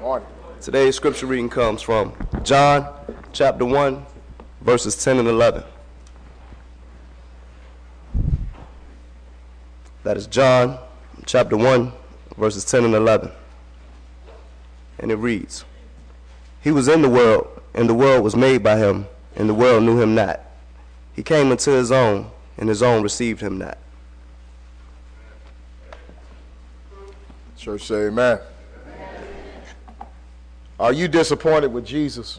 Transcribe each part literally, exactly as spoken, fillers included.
Morning. Today's scripture reading comes from John chapter one, verses ten and eleven. That is John chapter one, verses ten and eleven. And it reads, "He was in the world, and the world was made by him, and the world knew him not. He came into his own, and his own received him not." Church say amen. Are you disappointed with Jesus?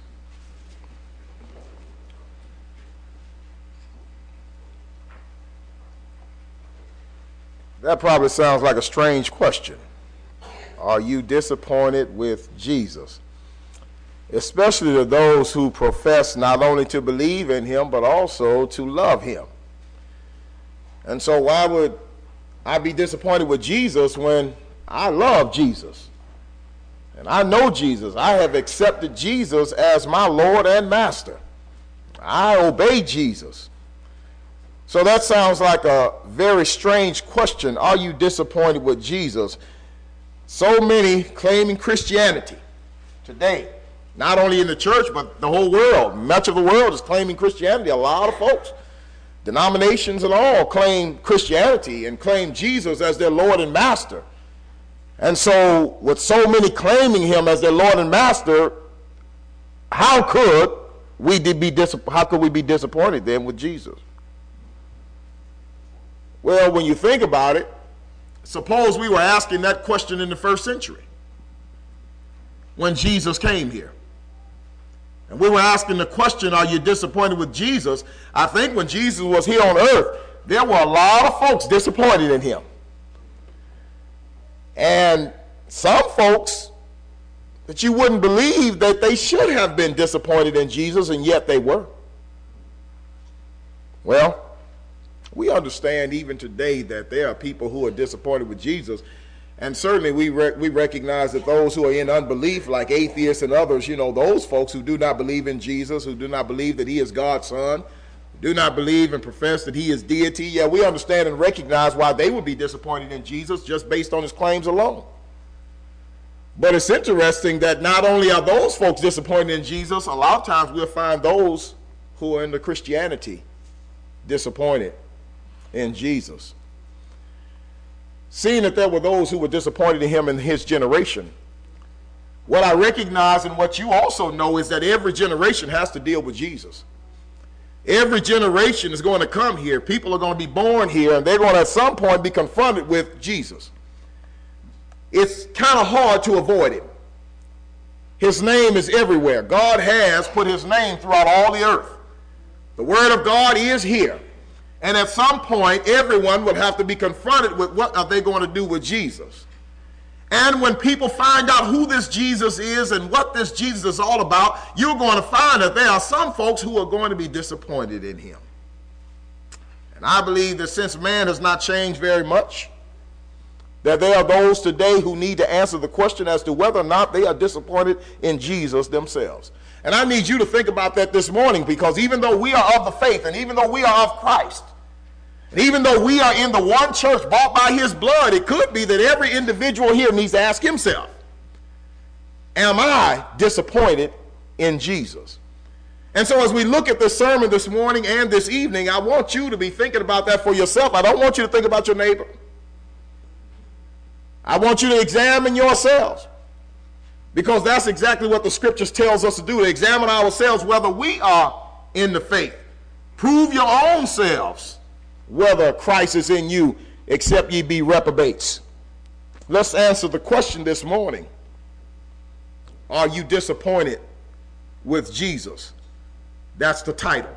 That probably sounds like a strange question. Are you disappointed with Jesus? Especially to those who profess not only to believe in him, but also to love him. And so why would I be disappointed with Jesus when I love Jesus? And I know Jesus. I have accepted Jesus as my Lord and Master. I obey Jesus. So that sounds like a very strange question. Are you disappointed with Jesus? So many claiming Christianity today, not only in the church, but the whole world. Much of the world is claiming Christianity. A lot of folks, denominations and all, claim Christianity and claim Jesus as their Lord and Master. And so, with so many claiming him as their Lord and Master, how could we be dis- how could we be disappointed then with Jesus? Well, when you think about it, suppose we were asking that question in the first century when Jesus came here. And we were asking the question, are you disappointed with Jesus? I think when Jesus was here on earth, there were a lot of folks disappointed in him. And some folks that you wouldn't believe that they should have been disappointed in Jesus, and yet they were. Well, we understand even today that there are people who are disappointed with Jesus, and certainly we re- we recognize that those who are in unbelief, like atheists and others, you know, those folks who do not believe in Jesus, who do not believe that he is God's son, do not believe and profess that he is deity, yeah, we understand and recognize why they would be disappointed in Jesus just based on his claims alone. But it's interesting that not only are those folks disappointed in Jesus, a lot of times we'll find those who are into Christianity disappointed in Jesus. Seeing that there were those who were disappointed in him in his generation, what I recognize and what you also know is that every generation has to deal with Jesus. Every generation is going to come here. People are going to be born here, and they're going to at some point be confronted with Jesus. It's kind of hard to avoid him. His name is everywhere. God has put his name throughout all the earth. The word of God is here. And at some point, everyone would have to be confronted with what are they going to do with Jesus. And when people find out who this Jesus is and what this Jesus is all about, you're going to find that there are some folks who are going to be disappointed in him. And I believe that since man has not changed very much, that there are those today who need to answer the question as to whether or not they are disappointed in Jesus themselves. And I need you to think about that this morning, because even though we are of the faith, and even though we are of Christ, and even though we are in the one church bought by his blood, it could be that every individual here needs to ask himself, am I disappointed in Jesus? And so as we look at this sermon this morning and this evening, I want you to be thinking about that for yourself. I don't want you to think about your neighbor. I want you to examine yourselves, because that's exactly what the scriptures tells us to do, to examine ourselves whether we are in the faith. Prove your own selves whether Christ is in you, except ye be reprobates. Let's answer the question this morning. Are you disappointed with Jesus? That's the title.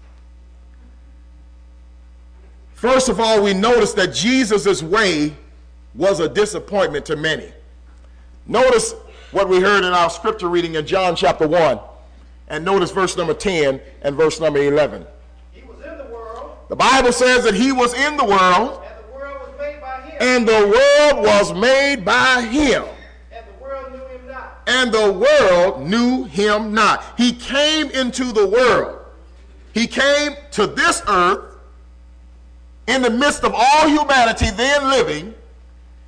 First of all, we notice that Jesus' way was a disappointment to many. Notice what we heard in our scripture reading in John chapter one, and notice verse number ten and verse number eleven. The Bible says that he was in the world, and the world was made by him, and the world knew him not. And the world knew him not. He came into the world. He came to this earth in the midst of all humanity then living,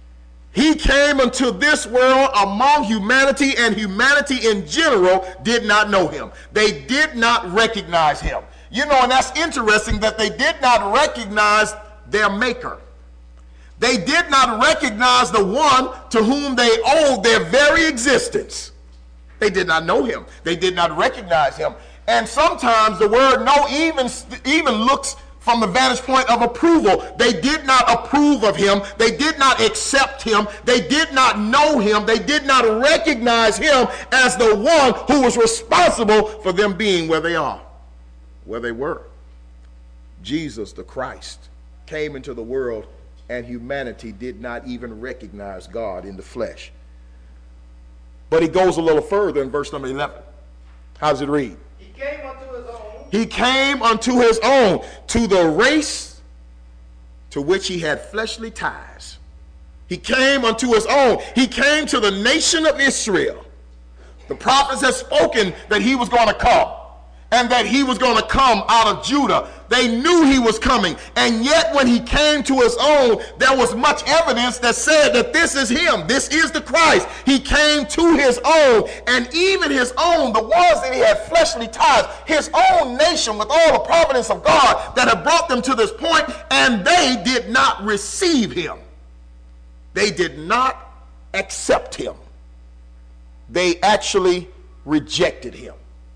He came into this world among humanity, and humanity in general did not know him. They did not recognize him. You know, and that's interesting that they did not recognize their maker. They did not recognize the one to whom they owed their very existence. They did not know him. They did not recognize him. And sometimes the word know even, even looks from the vantage point of approval. They did not approve of him. They did not accept him. They did not know him. They did not recognize him as the one who was responsible for them being where they are, where they were. Jesus, the Christ, came into the world, and humanity did not even recognize God in the flesh. But he goes a little further in verse number eleven. How does it read? He came unto his own. He came unto his own, to the race to which he had fleshly ties. He came unto his own. He came to the nation of Israel. The prophets had spoken that he was going to come, and that he was going to come out of Judah. They knew he was coming. And yet when he came to his own, there was much evidence that said that this is him. This is the Christ. He came to his own, and even his own, the ones that he had fleshly ties, his own nation with all the providence of God that had brought them to this point, and they did not receive him. They did not accept him. They actually rejected him.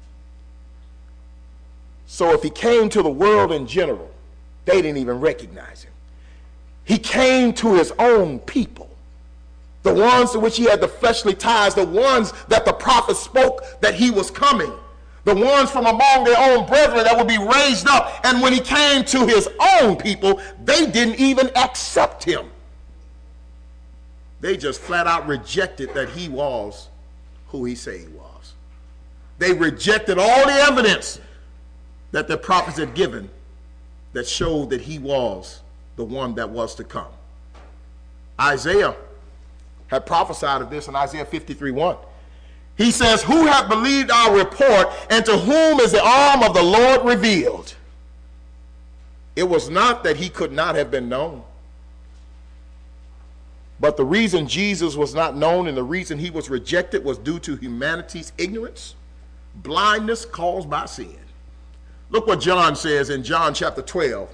So if he came to the world in general, they didn't even recognize him. He came to his own people, the ones to which he had the fleshly ties, the ones that the prophets spoke that he was coming, the ones from among their own brethren that would be raised up. And when he came to his own people, they didn't even accept him. They just flat out rejected that he was who he said he was. They rejected all the evidence that the prophets had given that showed that he was the one that was to come. Isaiah had prophesied of this in Isaiah fifty-three one. He says, who hath believed our report, and to whom is the arm of the Lord revealed? It was not that he could not have been known, but the reason Jesus was not known and the reason he was rejected was due to humanity's ignorance, blindness caused by sin. Look what John says in John chapter twelve.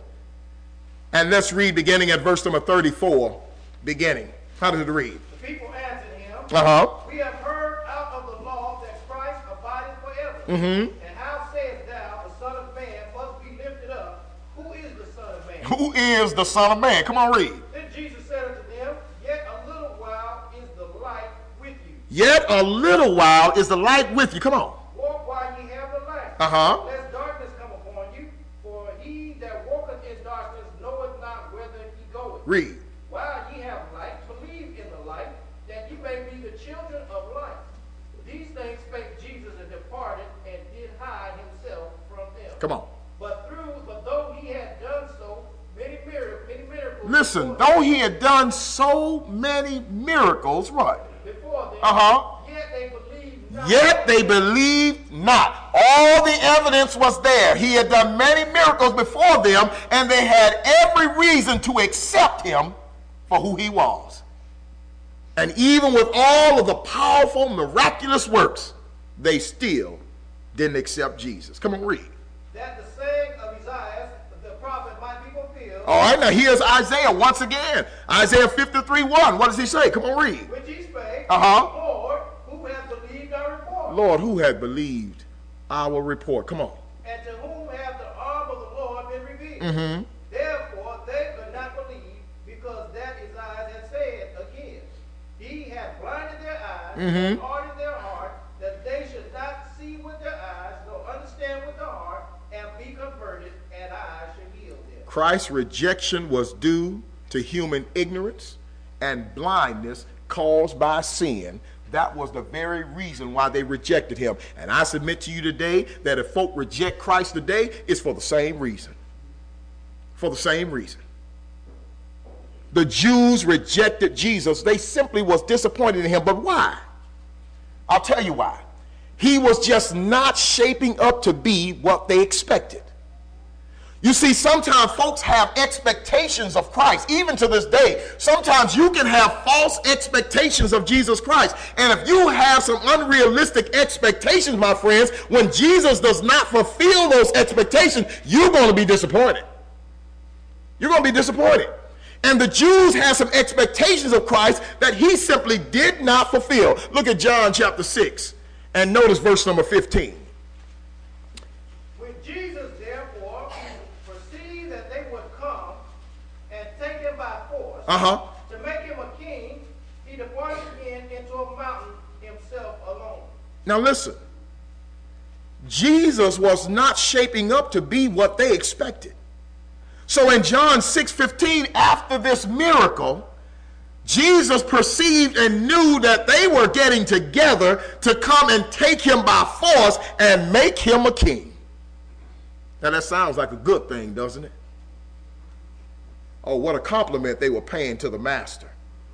And let's read beginning at verse number thirty-four. Beginning. How does it read? The people answered him, Uh-huh. we have heard out of the law that Christ abideth forever. Mm-hmm. And how sayest thou, the Son of Man must be lifted up? Who is the Son of Man? Who is the Son of Man? Come on, read. Then Jesus said unto them, yet a little while is the light with you. Yet a little while is the light with you. Come on. Walk while ye have the light. Uh-huh. Lest darkness come upon you, for he that walketh in darkness knoweth not whither he goeth. Read. While ye have light, believe in the light, that ye may be the children of light. These things spake Jesus, and departed, and did hide himself from them. Come on. But through, but though he had done so many miracles, many miracles. Listen, before though them, he had done so many miracles, what? before them, Uh-huh. yet they believed not. Yet they believed not. All the evidence was there. He had done many miracles before them, and they had every reason to accept him for who he was. And even with all of the powerful, miraculous works, they still didn't accept Jesus. Come on, read. That the saying of Isaiah, the prophet, might be fulfilled. All right, now here's Isaiah once again. Isaiah fifty-three one. What does he say? Come on, read. Which he spake, Uh-huh. Lord, who hath believed our report? Lord, who had believed our report? Come on. And to whom hath the arm of the Lord been revealed? Mm-hmm. Therefore they could not believe, because that Isaiah had said again, he hath blinded their eyes, Mhm. and hardened their heart, that they should not see with their eyes, nor understand with their heart, and be converted, and I should heal them. Christ's rejection was due to human ignorance and blindness caused by sin. That was the very reason why they rejected him. And I submit to you today that if folk reject Christ today, it's for the same reason. For the same reason. The Jews rejected Jesus. They simply was disappointed in him. But why? I'll tell you why. He was just not shaping up to be what they expected. You see, sometimes folks have expectations of Christ, even to this day. Sometimes you can have false expectations of Jesus Christ. And if you have some unrealistic expectations, my friends, when Jesus does not fulfill those expectations, you're going to be disappointed. You're going to be disappointed. And the Jews had some expectations of Christ that he simply did not fulfill. Look at John chapter six and notice verse number fifteen. When Jesus therefore perceived that they would come and take him by force Uh-huh. to make him a king, he departed again into a mountain himself alone. Now listen. Jesus was not shaping up to be what they expected. So in John six fifteen, after this miracle, Jesus perceived and knew that they were getting together to come and take him by force and make him a king. Now that sounds like a good thing, doesn't it? Oh, what a compliment they were paying to the master.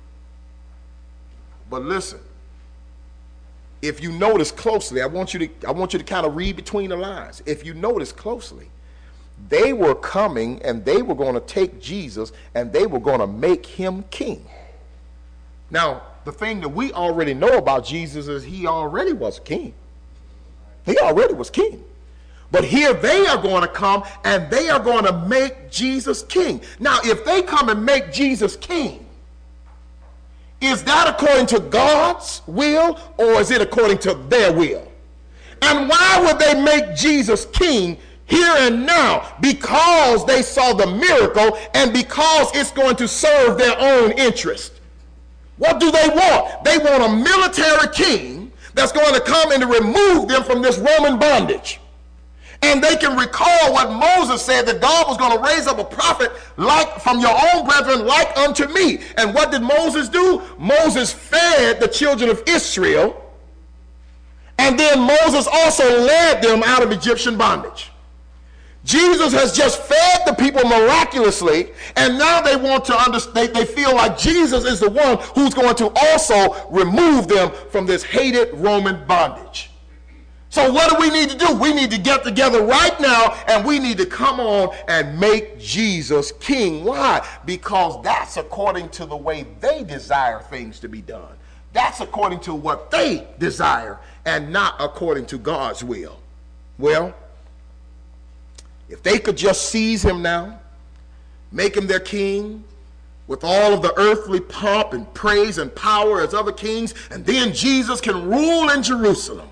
But listen, if you notice closely, I want you to, I want you to kind of read between the lines. If you notice closely, they were coming and they were going to take Jesus and they were going to make him king. Now, the thing that we already know about Jesus is he already was king. He already was king. But here they are going to come and they are going to make Jesus king. Now, if they come and make Jesus king, is that according to God's will or is it according to their will? And why would they make Jesus king here and now? Because they saw the miracle and because it's going to serve their own interest. What do they want? They want a military king that's going to come and to remove them from this Roman bondage. And they can recall what Moses said, that God was going to raise up a prophet like from your own brethren like unto me. And what did Moses do? Moses fed the children of Israel. And then Moses also led them out of Egyptian bondage. Jesus has just fed the people miraculously, and now they want to understand, they feel like Jesus is the one who's going to also remove them from this hated Roman bondage. So what do we need to do? We need to get together right now, and we need to come on and make Jesus king. Why? Because that's according to the way they desire things to be done. That's according to what they desire, and not according to God's will. Well, if they could just seize him now, make him their king, with all of the earthly pomp and praise and power as other kings, and then Jesus can rule in Jerusalem.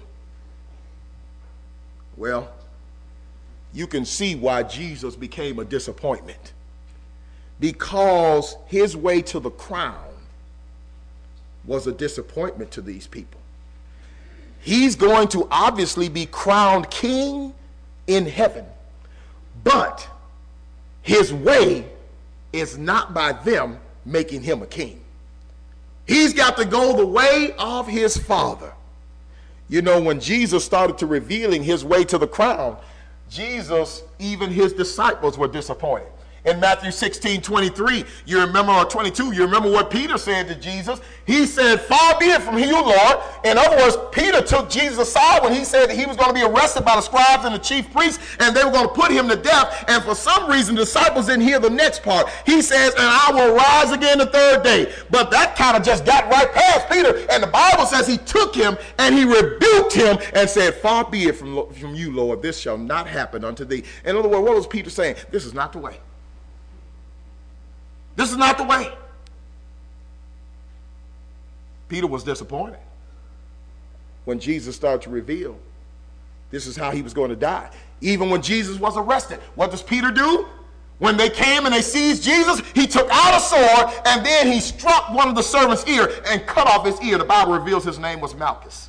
Well, you can see why Jesus became a disappointment. Because his way to the crown was a disappointment to these people. He's going to obviously be crowned king in heaven. But his way is not by them making him a king. He's got to go the way of his Father. You know, when Jesus started to revealing his way to the crown, Jesus, even his disciples were disappointed. In Matthew sixteen twenty-three, you remember, or twenty-two, you remember what Peter said to Jesus? He said, "Far be it from you, Lord." In other words, Peter took Jesus aside when he said that he was going to be arrested by the scribes and the chief priests, and they were going to put him to death. And for some reason, the disciples didn't hear the next part. He says, "And I will rise again the third day." But that kind of just got right past Peter. And the Bible says he took him and he rebuked him and said, "Far be it from, from you, Lord. This shall not happen unto thee." In other words, what was Peter saying? This is not the way. This is not the way. Peter was disappointed when Jesus started to reveal this is how he was going to die. Even when Jesus was arrested, what does Peter do? When they came and they seized Jesus, he took out a sword and then he struck one of the servants' ear and cut off his ear. The Bible reveals his name was Malchus.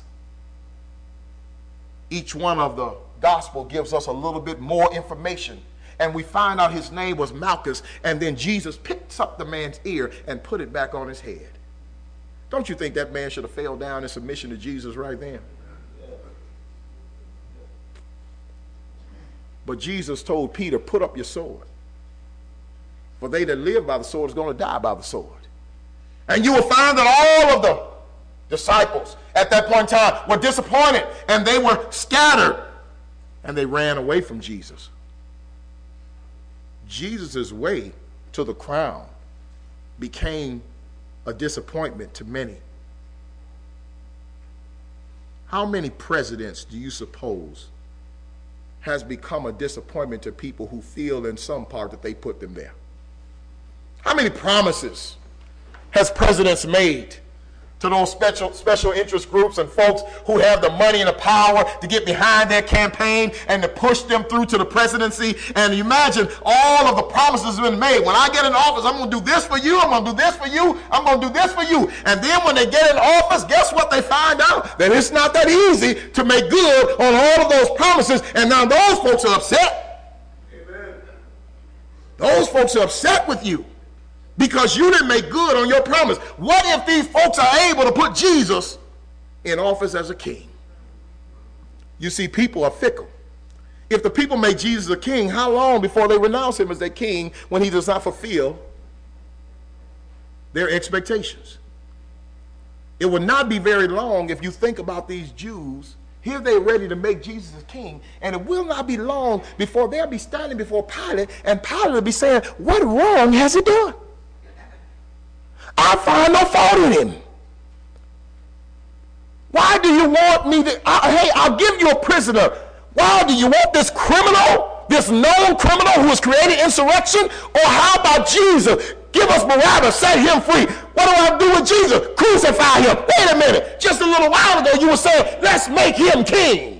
Each one of the gospel gives us a little bit more information. And we find out his name was Malchus, and then Jesus picks up the man's ear and put it back on his head. Don't you think that man should have fell down in submission to Jesus right then? But Jesus told Peter, "Put up your sword. For they that live by the sword is going to die by the sword." And you will find that all of the disciples at that point in time were disappointed, and they were scattered, and they ran away from Jesus. Jesus' way to the crown became a disappointment to many. How many presidents do you suppose has become a disappointment to people who feel in some part that they put them there? How many promises has presidents made to those special special interest groups and folks who have the money and the power to get behind their campaign and to push them through to the presidency? And imagine all of the promises have been made. When I get in office, I'm going to do this for you, I'm going to do this for you, I'm going to do this for you. And then when they get in office, guess what they find out? That it's not that easy to make good on all of those promises. And now those folks are upset. Amen. Those folks are upset with you, because you didn't make good on your promise. What if these folks are able to put Jesus in office as a king? You see, people are fickle. If the people make Jesus a king, how long before they renounce him as their king when he does not fulfill their expectations? It will not be very long if you think about these Jews. Here they're ready to make Jesus a king, and it will not be long before they'll be standing before Pilate, and Pilate will be saying, what wrong has he done? I find no fault in him. Why do you want me to, uh, hey, I'll give you a prisoner. Why do you want this criminal, this known criminal who has created insurrection? Or how about Jesus? Give us Barabbas, set him free. What do I do with Jesus? Crucify him. Wait a minute. Just a little while ago you were saying, let's make him king.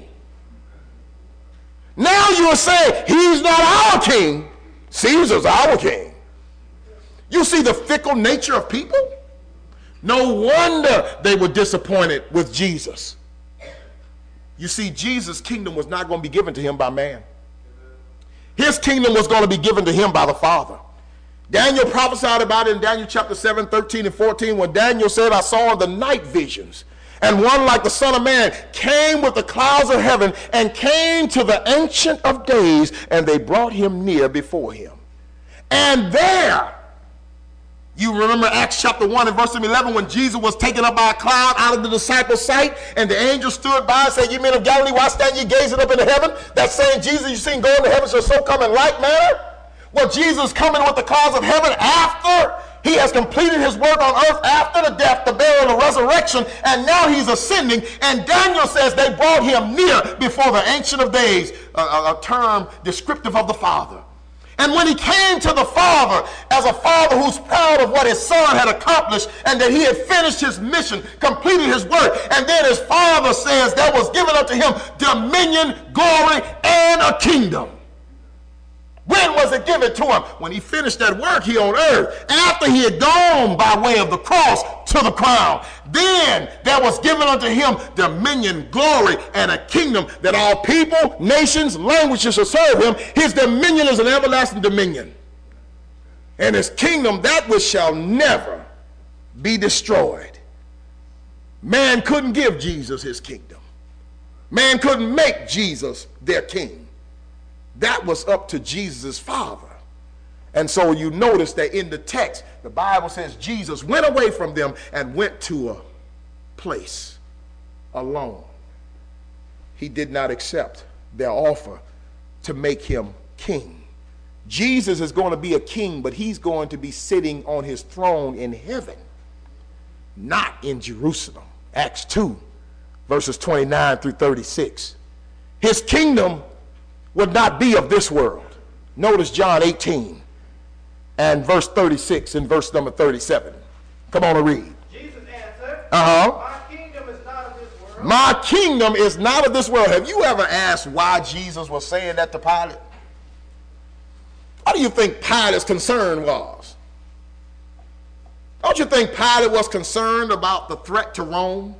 Now you are saying, he's not our king. Caesar's our king. You see the fickle nature of people? No wonder they were disappointed with Jesus. You see, Jesus' kingdom was not going to be given to him by man. His kingdom was going to be given to him by the Father. Daniel prophesied about it in Daniel chapter seven, thirteen, and fourteen, when Daniel said, I saw in the night visions, and one like the Son of Man came with the clouds of heaven and came to the Ancient of Days, and they brought him near before him. And there, you remember Acts chapter one and verse eleven, when Jesus was taken up by a cloud out of the disciples' sight, and the angel stood by and said, ye men of Galilee, why stand ye gazing up into heaven? That same Jesus you seen go into heaven shall so come in like manner. Well, Jesus coming with the clouds of heaven after he has completed his work on earth, after the death, the burial, and the resurrection, and now he's ascending. And Daniel says they brought him near before the Ancient of Days, a, a, a term descriptive of the Father. And when he came to the Father, as a father who's proud of what his son had accomplished and that he had finished his mission, completed his work, and then his Father says there was given unto him dominion, glory, and a kingdom. When was it given to him? When he finished that work here on earth, after he had gone by way of the cross to the crown. Then there was given unto him dominion, glory, and a kingdom, that all people, nations, languages shall serve him. His dominion is an everlasting dominion, and his kingdom that which shall never be destroyed. Man couldn't give Jesus his kingdom. Man couldn't make Jesus their king. That was up to Jesus' Father. And so you notice that in the text, the Bible says Jesus went away from them and went to a place alone. He did not accept their offer to make him king. Jesus is going to be a king, but he's going to be sitting on his throne in heaven, not in Jerusalem. Acts two, verses twenty-nine through thirty-six. His kingdom would not be of this world. Notice John eighteen and verse thirty-six and verse number thirty-seven. Come on and read. Jesus answered, Uh-huh. My kingdom is not of this world. My kingdom is not of this world. Have you ever asked why Jesus was saying that to Pilate? What do you think Pilate's concern was? Don't you think Pilate was concerned about the threat to Rome?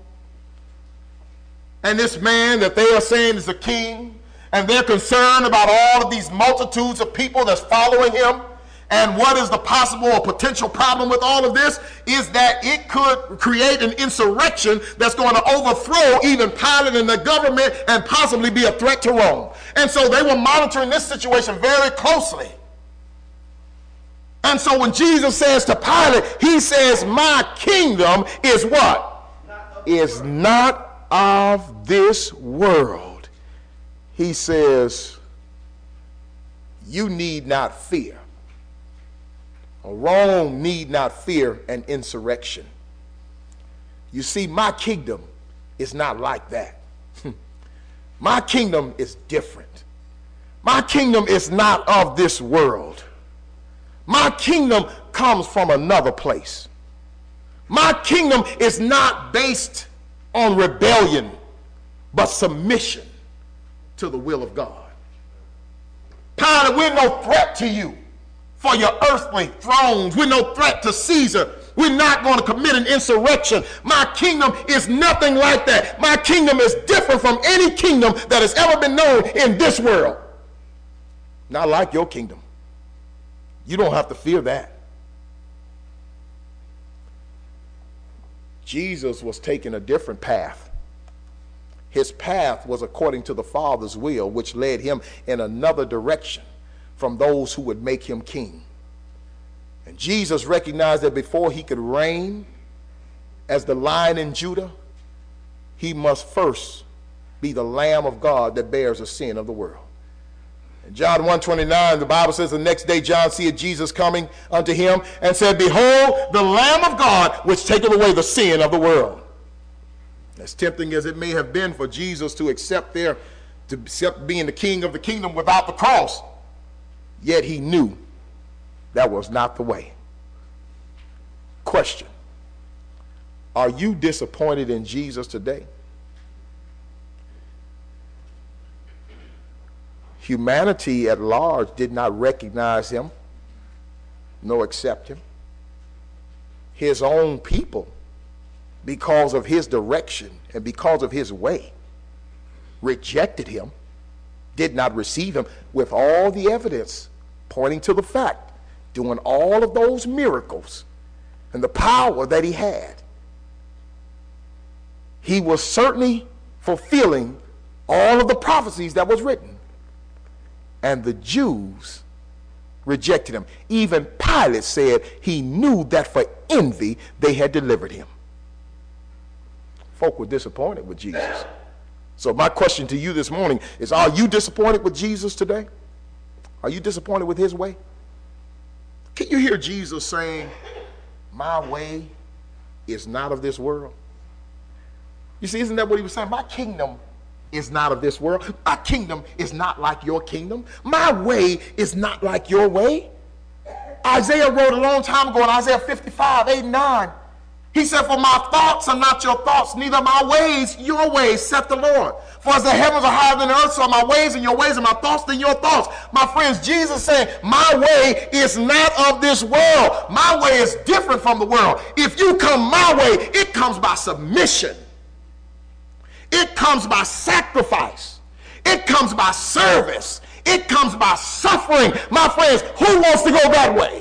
And this man that they are saying is a king, and they're concerned about all of these multitudes of people that's following him. And what is the possible or potential problem with all of this is that it could create an insurrection that's going to overthrow even Pilate and the government and possibly be a threat to Rome. And so they were monitoring this situation very closely. And so when Jesus says to Pilate, he says, my kingdom is what? Is not of this world. He says, you need not fear. Rome need not fear an insurrection. You see, my kingdom is not like that. My kingdom is different. My kingdom is not of this world. My kingdom comes from another place. My kingdom is not based on rebellion, but submission to the will of God. Pilate, we're no threat to you for your earthly thrones. We're no threat to Caesar. We're not going to commit an insurrection. My kingdom is nothing like that. My kingdom is different from any kingdom that has ever been known in this world. Not like your kingdom. You don't have to fear that. Jesus was taking a different path. His path was according to the Father's will, which led him in another direction from those who would make him king. And Jesus recognized that before he could reign as the Lion in Judah, he must first be the Lamb of God that bears the sin of the world. In John one twenty-nine, the Bible says, the next day John seeth Jesus coming unto him and said, behold, the Lamb of God, which taketh away the sin of the world. As tempting as it may have been for Jesus to accept their, to accept being the king of the kingdom without the cross, yet he knew that was not the way. Question: are you disappointed in Jesus today? Humanity at large did not recognize him, nor accept him. His own people, because of his direction and because of his way, rejected him, did not receive him, with all the evidence pointing to the fact, doing all of those miracles and the power that he had. He was certainly fulfilling all of the prophecies that was written. And the Jews rejected him. Even Pilate said he knew that for envy they had delivered him. Folk were disappointed with Jesus. So my question to you this morning is, are you disappointed with Jesus today? Are you disappointed with his way? Can you hear Jesus saying, my way is not of this world? You see, isn't that what he was saying? My kingdom is not of this world. My kingdom is not like your kingdom. My way is not like your way. Isaiah wrote a long time ago in Isaiah fifty-five, eight and nine. He said, for my thoughts are not your thoughts, neither my ways your ways, saith the Lord. For as the heavens are higher than the earth, so are my ways and your ways, and my thoughts than your thoughts. My friends, Jesus saying, my way is not of this world. My way is different from the world. If you come my way, it comes by submission. It comes by sacrifice. It comes by service. It comes by suffering. My friends, who wants to go that way?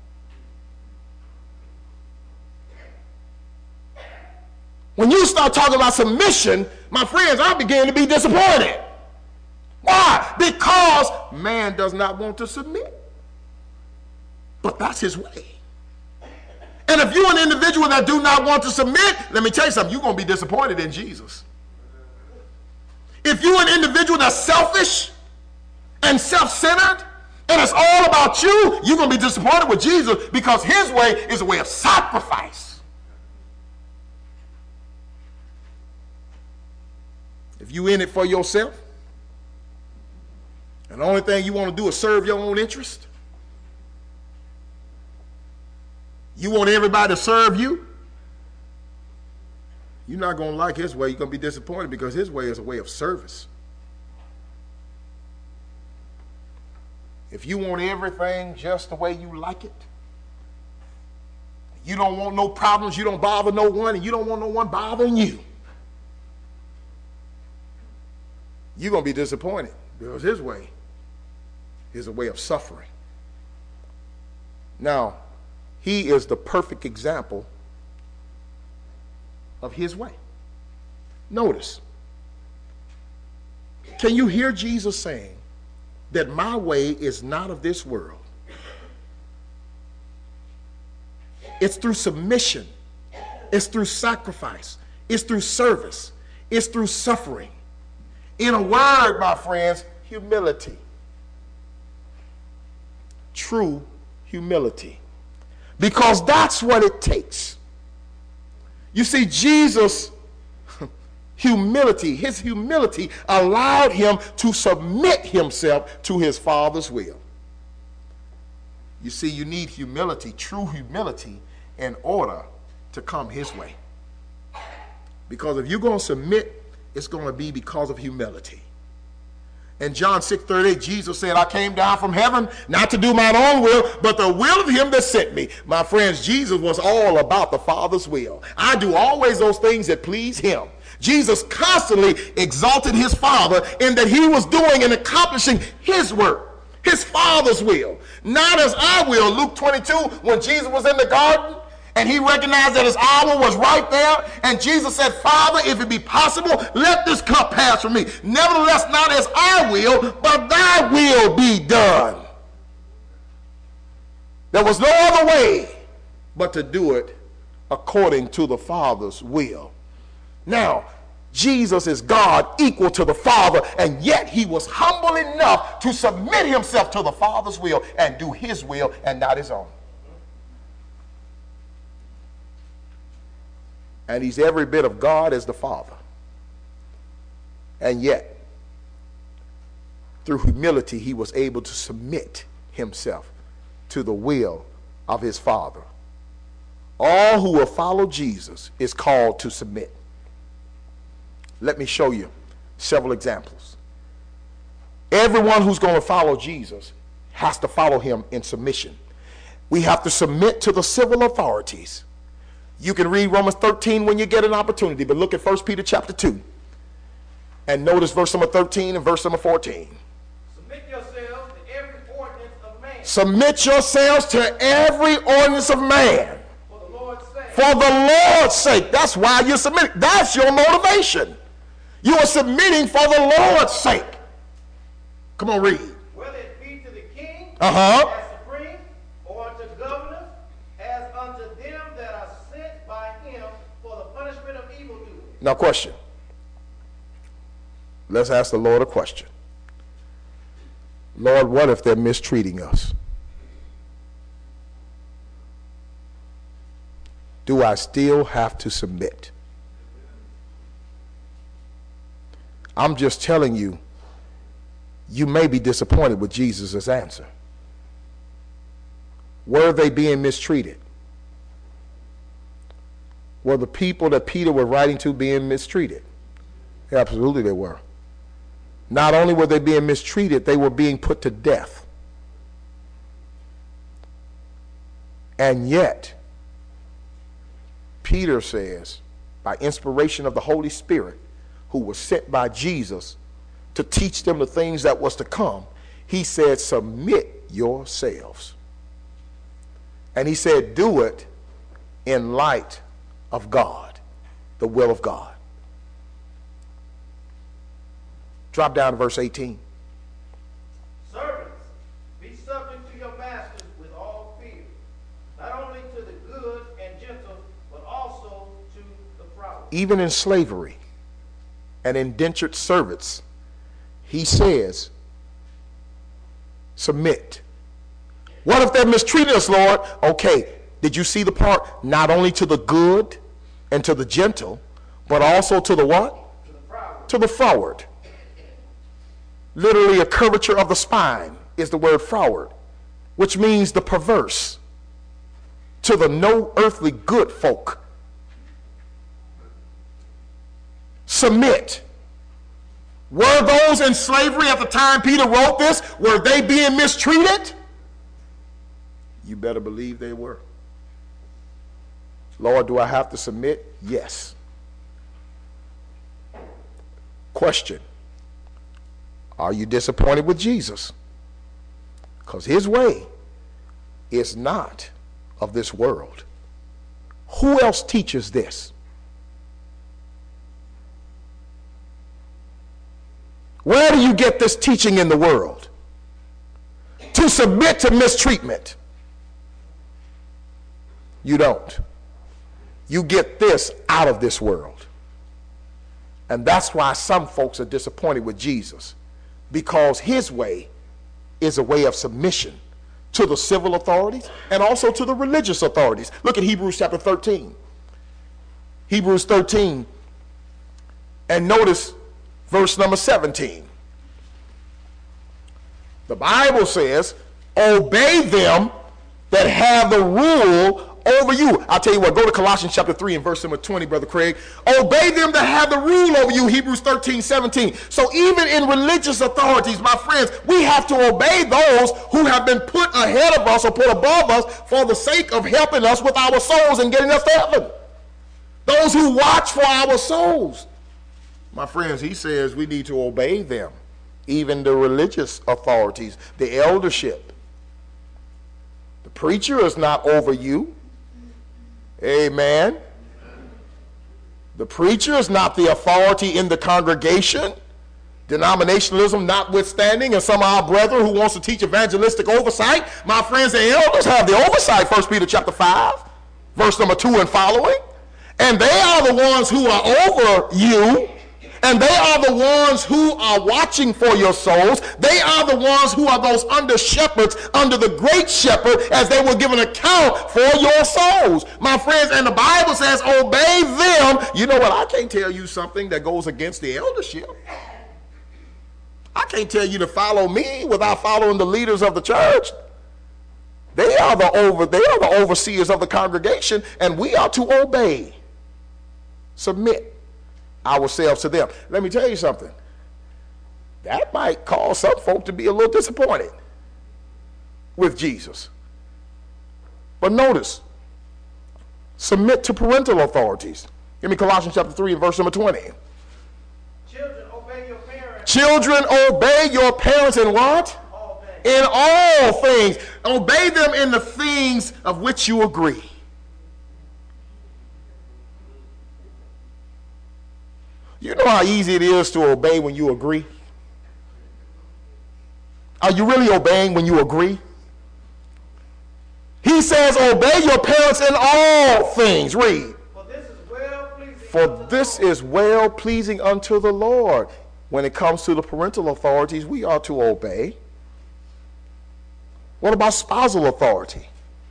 When you start talking about submission, my friends, I begin to be disappointed. Why? Because man does not want to submit. But that's his way. And if you're an individual that do not want to submit, let me tell you something, you're going to be disappointed in Jesus. If you're an individual that's selfish and self-centered, and it's all about you, you're going to be disappointed with Jesus, because his way is a way of sacrifice. If you in it for yourself, and the only thing you want to do is serve your own interest, you want everybody to serve you, you're not going to like his way. You're going to be disappointed, because his way is a way of service. If you want everything just the way you like it, you don't want no problems, you don't bother no one, and you don't want no one bothering you, you're going to be disappointed, because his way is a way of suffering. Now, he is the perfect example of his way. Notice, can you hear Jesus saying that my way is not of this world? It's through submission. It's through sacrifice. It's through service. It's through suffering. In a word, my friends, humility. True humility. because that's what it takes. You see, Jesus, humility, his humility allowed him to submit himself to his Father's will. You see, you need humility, true humility, in order to come his way. Because if you're going to submit, it's going to be because of humility. In John six thirty-eight, Jesus said, I came down from heaven not to do mine own will, but the will of him that sent me. My friends, Jesus was all about the Father's will. I do always those things that please him. Jesus constantly exalted his Father in that he was doing and accomplishing his work, his Father's will, not as our will. Luke twenty-two, when Jesus was in the garden, and he recognized that his hour was right there. And Jesus said, Father, if it be possible, let this cup pass from me. Nevertheless, not as I will, but thy will be done. There was no other way but to do it according to the Father's will. Now, Jesus is God equal to the Father, and yet he was humble enough to submit himself to the Father's will and do his will and not his own. And he's every bit of God as the Father. And yet, through humility, he was able to submit himself to the will of his Father. All who will follow Jesus is called to submit. Let me show you several examples. Everyone who's going to follow Jesus has to follow him in submission. We have to submit to the civil authorities. You can read Romans thirteen when you get an opportunity, but look at First Peter chapter two. And notice verse number thirteen and verse number fourteen. Submit yourselves to every ordinance of man. Submit yourselves to every ordinance of man. For the Lord's sake. For the Lord's sake. That's why you're submitting. That's your motivation. You are submitting for the Lord's sake. Come on, read. Whether it be to the king, Uh-huh. as supreme, or unto governors, as unto them that are sent by him for the punishment of evildoers. Now, question. Let's ask the Lord a question. Lord, what if they're mistreating us? Do I still have to submit? I'm just telling you, you may be disappointed with Jesus' answer. Were they being mistreated? Were the people that Peter was writing to being mistreated? Absolutely they were. Not only were they being mistreated, they were being put to death. And yet, Peter says, by inspiration of the Holy Spirit, who was sent by Jesus to teach them the things that was to come, he said, submit yourselves. And he said, do it in light of God, the will of God. Drop down to verse eighteen. Servants, be subject to your masters with all fear, not only to the good and gentle, but also to the proud. Even in slavery and indentured servants, he says, submit. What if they're mistreating us, Lord? Okay, did you see the part? Not only to the good and to the gentle, but also to the what? To the proud. To the froward. Literally, a curvature of the spine is the word froward, which means the perverse. To the no earthly good folk. Submit. Were those in slavery at the time Peter wrote this, were they being mistreated? You better believe they were. Lord, do I have to submit? Yes. Question. Are you disappointed with Jesus? Because his way is not of this world. Who else teaches this? Where do you get this teaching in the world? To submit to mistreatment. You don't. You get this out of this world. And that's why some folks are disappointed with Jesus. Because his way is a way of submission to the civil authorities and also to the religious authorities. Look at Hebrews chapter thirteen. Hebrews thirteen, and notice verse number seventeen. The Bible says, obey them that have the rule over you. I'll tell you what, go to Colossians chapter three and verse number twenty, Brother Craig. Obey them that have the rule over you, Hebrews thirteen, seventeen. So even in religious authorities, my friends, we have to obey those who have been put ahead of us or put above us for the sake of helping us with our souls and getting us to heaven. Those who watch for our souls. My friends, he says we need to obey them, even the religious authorities, the eldership. The preacher is not over you. Amen. The preacher is not the authority in the congregation. Denominationalism notwithstanding, and some of our brethren who wants to teach evangelistic oversight, my friends, the elders have the oversight, First Peter chapter five, verse number two and following. And they are the ones who are over you, and they are the ones who are watching for your souls. They are the ones who are those under shepherds under the great shepherd, as they will give an account for your souls. My friends, and the Bible says, obey them. You know what? I can't tell you something that goes against the eldership. I can't tell you to follow me without following the leaders of the church. They are the over, they are the overseers of the congregation, and we are to obey, submit ourselves to them. Let me tell you something. That might cause some folk to be a little disappointed with Jesus. But notice, submit to parental authorities. Give me Colossians chapter three and verse number twenty. Children, obey your parents. Children, obey your parents in what? All things. In all things. Obey them in the things of which you agree. You know how easy it is to obey when you agree? Are you really obeying when you agree? He says, obey your parents in all things. Read. For this is well pleasing. For this is well pleasing unto the Lord. When it comes to the parental authorities, we are to obey. What about spousal authority?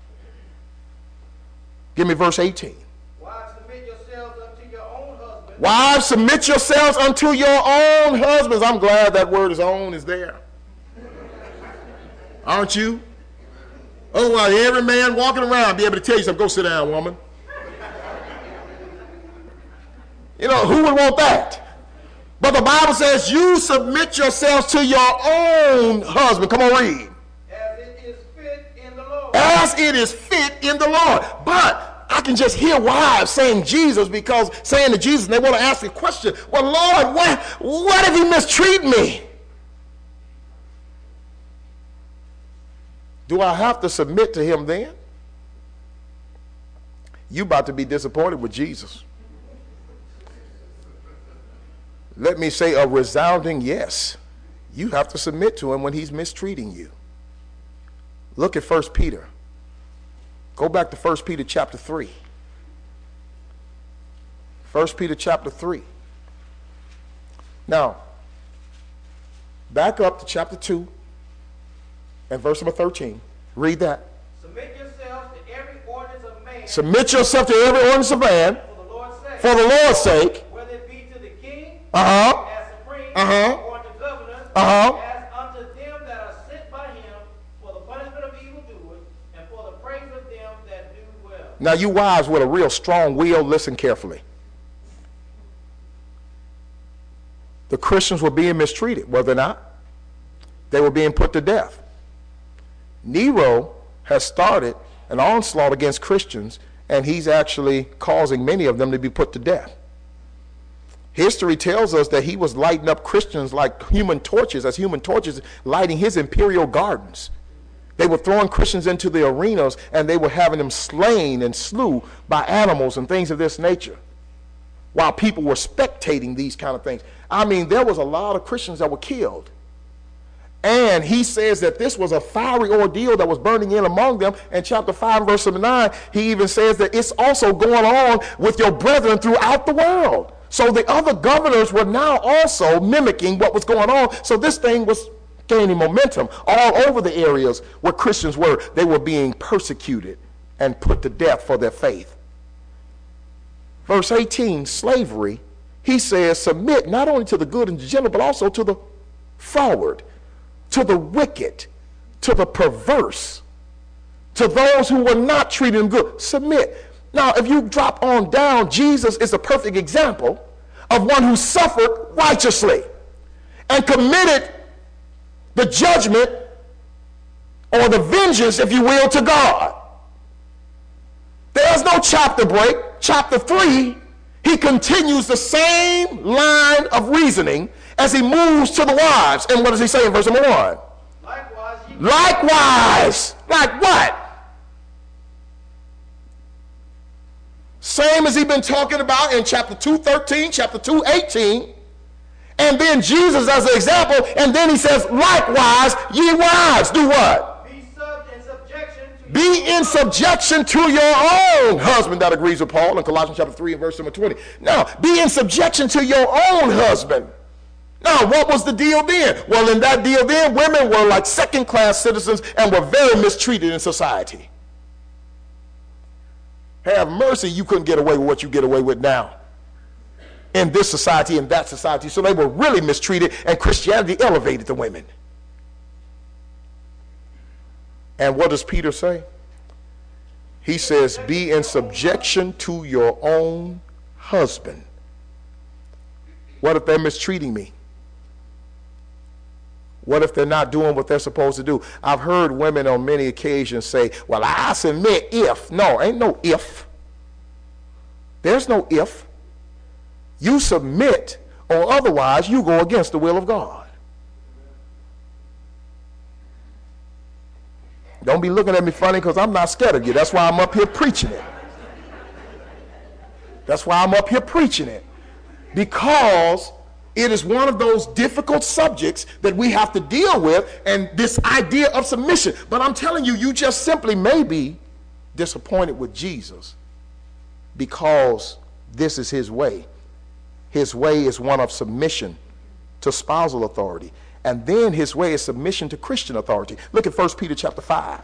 Give me verse eighteen. Wives, submit yourselves unto your own husbands. Wives, submit yourselves unto your own husbands. I'm glad that word is own is there. Aren't you? Oh, well, every man walking around be able to tell you something. Go sit down, woman. You know, who would want that? But the Bible says you submit yourselves to your own husband. Come on, read. As it is fit in the Lord. As it is fit in the Lord. But I can just hear wives saying Jesus, because saying to Jesus, and they want to ask a question. Well, Lord, what, what if he mistreat me? Do I have to submit to him then? You about to be disappointed with Jesus. Let me say a resounding yes. You have to submit to him when he's mistreating you. Look at First Peter. Go back to First Peter chapter three. First Peter chapter three. Now, back up to chapter two and verse number thirteen. Read that. Submit yourselves to every ordinance of man. Submit yourself to every ordinance of man. For the Lord's sake. For the Lord's sake. Whether it be to the king. Uh-huh. As supreme. Uh-huh. Or to governors. Uh-huh. As unto them that are sent by him for the punishment of evildoers and for the praise of them that do well. Now, you wives with a real strong will, listen carefully. The Christians were being mistreated, were they not? They were being put to death. Nero has started an onslaught against Christians, and he's actually causing many of them to be put to death. History tells us that he was lighting up Christians like human torches, as human torches, lighting his imperial gardens. They were throwing Christians into the arenas, and they were having them slain and slew by animals and things of this nature, while people were spectating these kind of things. I mean, there was a lot of Christians that were killed. And he says that this was a fiery ordeal that was burning in among them. In chapter five, verse nine, he even says that it's also going on with your brethren throughout the world. So the other governors were now also mimicking what was going on. So this thing was gaining momentum all over the areas where Christians were. They were being persecuted and put to death for their faith. Verse eighteen, slavery, he says, submit not only to the good and gentle, but also to the froward, to the wicked, to the perverse, to those who were not treating them good. Submit. Now, if you drop on down, Jesus is a perfect example of one who suffered righteously and committed the judgment or the vengeance, if you will, to God. There's no chapter break. Chapter three, he continues the same line of reasoning as he moves to the wives. And what does he say in verse number one? Likewise, ye Likewise. Like what? Same as he's been talking about in chapter two thirteen, chapter two eighteen. And then Jesus as an example. And then he says, likewise, ye wives, do what? be sub in subjection to Be in subjection to your own husband. That agrees with Paul in Colossians chapter three and verse number twenty. Now, be in subjection to your own husband. Now, what was the deal then? Well, in that deal then, women were like second-class citizens and were very mistreated in society. Have mercy, you couldn't get away with what you get away with now in this society, in that society. So they were really mistreated, and Christianity elevated the women. And what does Peter say? He says, be in subjection to your own husband. What if they're mistreating me? What if they're not doing what they're supposed to do? I've heard women on many occasions say, well, I submit if. No, ain't no if. There's no if. You submit, or otherwise you go against the will of God. Don't be looking at me funny, because I'm not scared of you. That's why I'm up here preaching it. That's why I'm up here preaching it. Because it is one of those difficult subjects that we have to deal with, and this idea of submission. But I'm telling you, you just simply may be disappointed with Jesus because this is his way. His way is one of submission to spousal authority. And then his way is submission to Christian authority. Look at First Peter chapter five.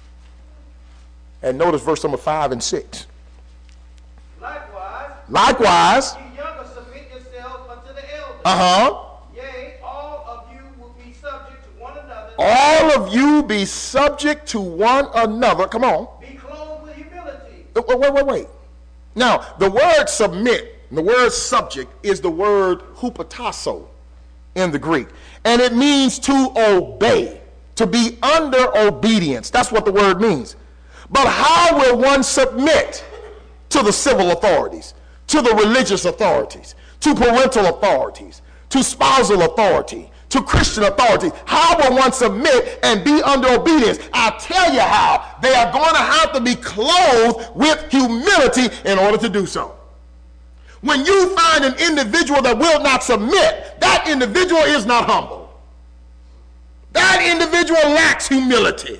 And notice verse number five and six. Likewise, Likewise, ye younger submit yourselves unto the elders. uh-huh. Yea, all of you will be subject to one another. All of you be subject to one another. Come on. Be clothed with humility. Wait, wait, wait, wait. Now, the word submit, the word subject, is the word hupotasso in the Greek. And it means to obey, to be under obedience. That's what the word means. But how will one submit to the civil authorities, to the religious authorities, to parental authorities, to spousal authority, to Christian authority? How will one submit and be under obedience? I'll tell you how. They are going to have to be clothed with humility in order to do so. When you find an individual that will not submit, that individual is not humble. That individual lacks humility.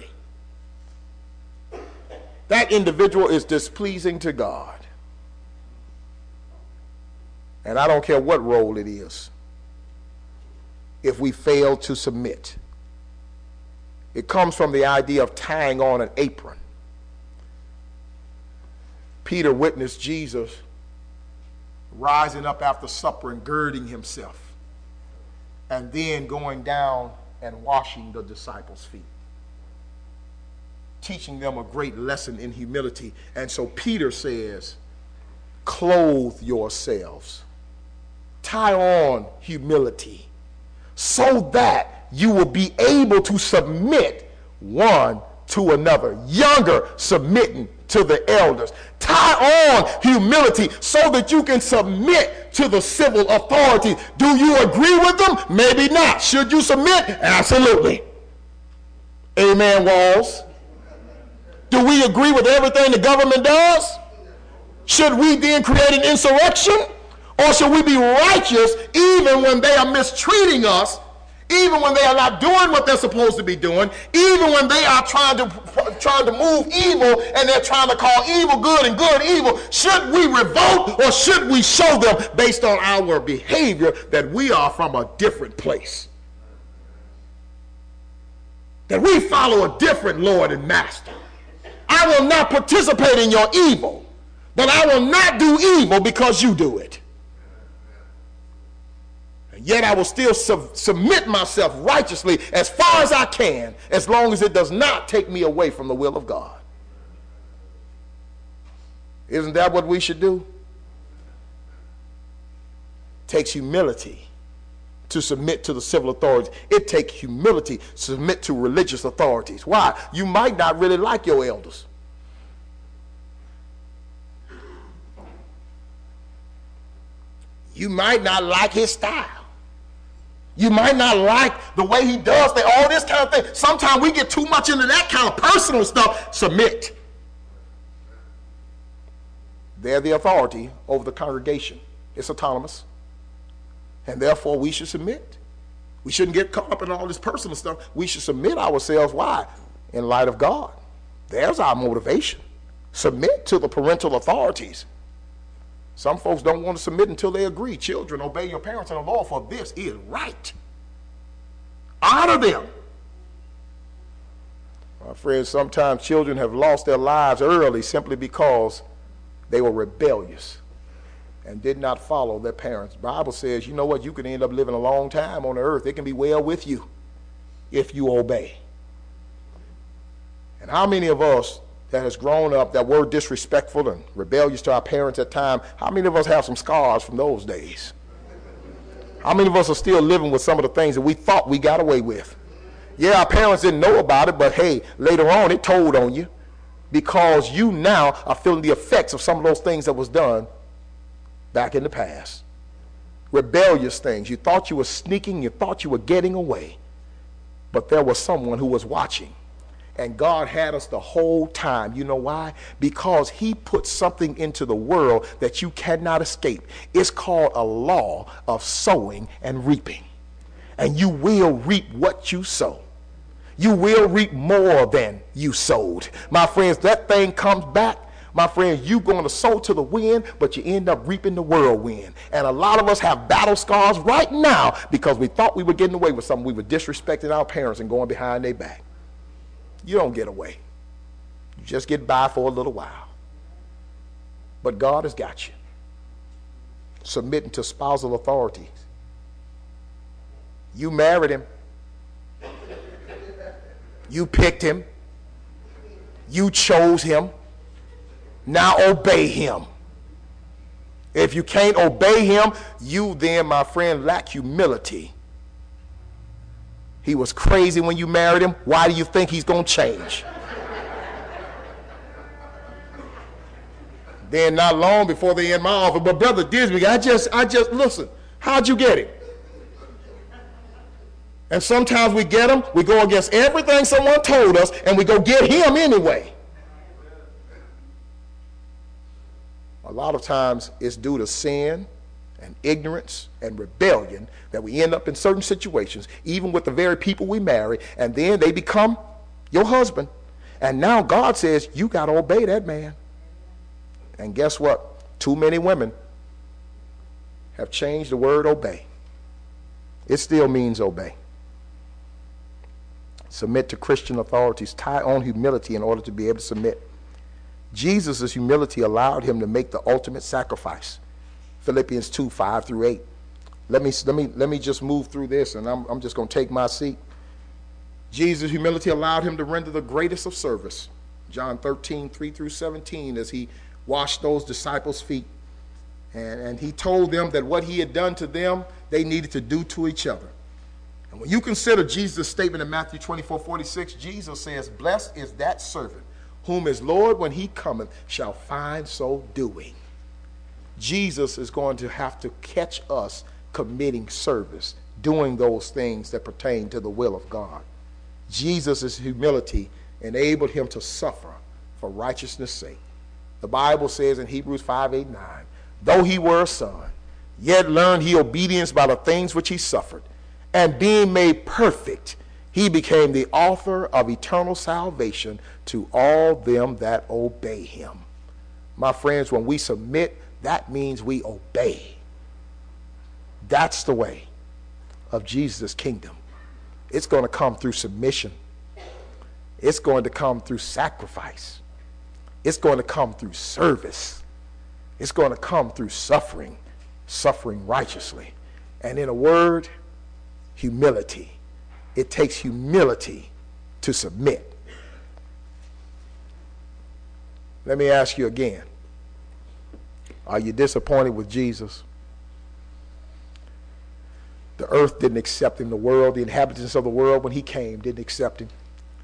That individual is displeasing to God. And I don't care what role it is, if we fail to submit. It comes from the idea of tying on an apron. Peter witnessed Jesus rising up after supper and girding himself, and then going down and washing the disciples' feet, teaching them a great lesson in humility. And so Peter says, clothe yourselves, tie on humility, so that you will be able to submit one to another. Younger submitting to the elders. Tie on humility so that you can submit to the civil authority. Do you agree with them? Maybe not. Should you submit? Absolutely. Amen, Walls. Do we agree with everything the government does? Should we then create an insurrection? Or should we be righteous even when they are mistreating us, even when they are not doing what they're supposed to be doing, even when they are trying to trying to move evil and they're trying to call evil good and good evil? Should we revolt, or should we show them based on our behavior that we are from a different place? that we follow a different Lord and Master. I will not participate in your evil, but I will not do evil because you do it. And yet I will still sub- submit myself righteously as far as I can, as long as it does not take me away from the will of God. Isn't that what we should do? It takes humility to submit to the civil authorities. It takes humility to submit to religious authorities. Why? You might not really like your elders. You might not like his style. You might not like the way he does things, all this kind of thing. Sometimes we get too much into that kind of personal stuff. Submit. They're the authority over the congregation. It's autonomous. And therefore, we should submit. We shouldn't get caught up in all this personal stuff. We should submit ourselves. Why? In light of God. There's our motivation. Submit to the parental authorities. Some folks don't want to submit until they agree. Children, obey your parents in the law, for this is right. Honor them. My friends, sometimes children have lost their lives early simply because they were rebellious and did not follow their parents. The Bible says, you know what, you can end up living a long time on the earth. It can be well with you if you obey. And how many of us that has grown up that were disrespectful and rebellious to our parents at times, how many of us have some scars from those days? How many of us are still living with some of the things that we thought we got away with? Yeah, our parents didn't know about it, but hey, later on it told on you because you now are feeling the effects of some of those things that was done back in the past. Rebellious things. You thought you were sneaking, you thought you were getting away, but there was someone who was watching. And God had us the whole time. You know why? Because he put something into the world that you cannot escape. It's called a law of sowing and reaping. And you will reap what you sow. You will reap more than you sowed. My friends, that thing comes back. My friends, you're going to sow to the wind, but you end up reaping the whirlwind. And a lot of us have battle scars right now because we thought we were getting away with something. We were disrespecting our parents and going behind their back. You don't get away. You just get by for a little while. But God has got you. Submitting to spousal authorities. You married him. You picked him. You chose him. Now obey him. If you can't obey him, you then, my friend, lack humility. He was crazy when you married him. Why do you think he's going to change? Then not long before they end my offer, but Brother Disney, I just, I just, listen, how'd you get him? And sometimes we get him, we go against everything someone told us, and we go get him anyway. A lot of times it's due to sin and ignorance and rebellion that we end up in certain situations, even with the very people we marry, and then they become your husband. And now God says, you got to obey that man. And guess what? Too many women have changed the word obey. It still means obey. Submit to Christian authorities. Tie on humility in order to be able to submit. Jesus' humility allowed him to make the ultimate sacrifice. Philippians two, five through eight. Let me, let me, let me just move through this, and I'm, I'm just going to take my seat. Jesus' humility allowed him to render the greatest of service. John thirteen, three through seventeen, as he washed those disciples' feet. And, and he told them that what he had done to them, they needed to do to each other. And when you consider Jesus' statement in Matthew twenty-four, forty-six, Jesus says, blessed is that servant whom his Lord, when he cometh, shall find so doing. Jesus is going to have to catch us committing service, doing those things that pertain to the will of God. Jesus' humility enabled him to suffer for righteousness' sake. The Bible says in Hebrews five, eight, nine, though he were a son, yet learned he obedience by the things which he suffered, and being made perfect, he became the author of eternal salvation to all them that obey him. My friends, when we submit, that means we obey. That's the way of Jesus' kingdom. It's going to come through submission. It's going to come through sacrifice. It's going to come through service. It's going to come through suffering, suffering righteously. And in a word, humility. It takes humility to submit. Let me ask you again. Are you disappointed with Jesus? The earth didn't accept him. The world, the inhabitants of the world, when he came, didn't accept him.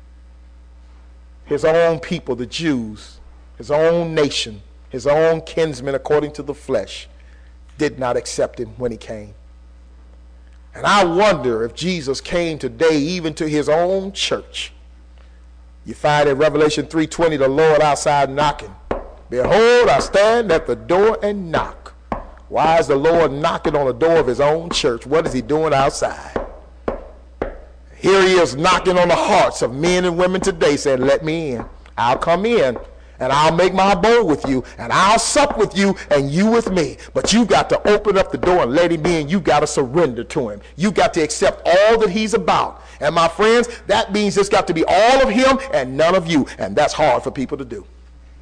His own people, the Jews, his own nation, his own kinsmen according to the flesh, did not accept him when he came. And I wonder if Jesus came today even to his own church. You find in Revelation three twenty the Lord outside knocking. Behold, I stand at the door and knock. Why is the Lord knocking on the door of his own church? What is he doing outside? Here he is knocking on the hearts of men and women today saying, let me in. I'll come in and I'll make my abode with you and I'll sup with you and you with me. But you got to open up the door and let him in. You got to surrender to him. You got to accept all that he's about. And my friends, that means it's got to be all of him and none of you. And that's hard for people to do.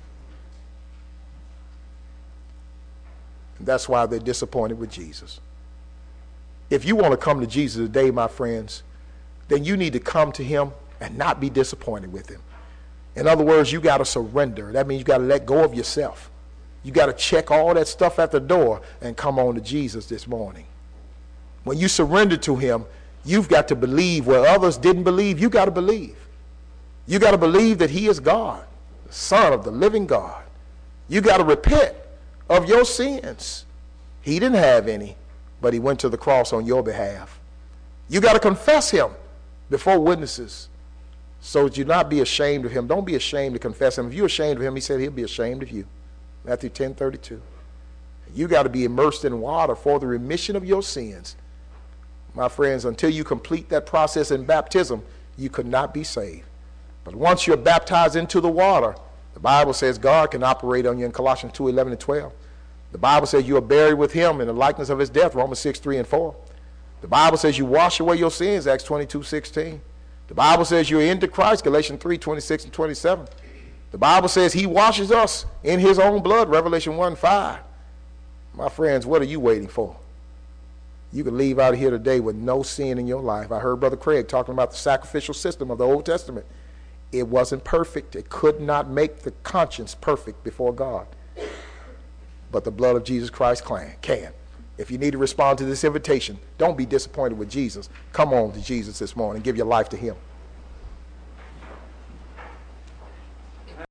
And that's why they're disappointed with Jesus. If you want to come to Jesus today, my friends, then you need to come to him and not be disappointed with him. In other words, you got to surrender. That means you got to let go of yourself. You got to check all that stuff at the door and come on to Jesus this morning. When you surrender to him, you've got to believe where others didn't believe. You got to believe. You got to believe that he is God, the Son of the living God. You got to repent of your sins. He didn't have any, but he went to the cross on your behalf. You got to confess him before witnesses so that you not be ashamed of him. Don't be ashamed to confess him. If you're ashamed of him, he said he'll be ashamed of you. Matthew ten thirty-two. You got to be immersed in water for the remission of your sins. My friends, until you complete that process in baptism, you could not be saved. But once you're baptized into the water, the Bible says God can operate on you in Colossians two eleven and twelve. The Bible says you are buried with him in the likeness of his death, Romans six three and four. The Bible says you wash away your sins, Acts twenty-two sixteen. The Bible says you're into Christ, Galatians three twenty-six and twenty-seven. The Bible says he washes us in his own blood, Revelation one five. My friends, what are you waiting for? You can leave out of here today with no sin in your life. I heard Brother Craig talking about the sacrificial system of the Old Testament. It wasn't perfect. It could not make the conscience perfect before God. But the blood of Jesus Christ can. If you need to respond to this invitation, don't be disappointed with Jesus. Come on to Jesus this morning. Give your life to him.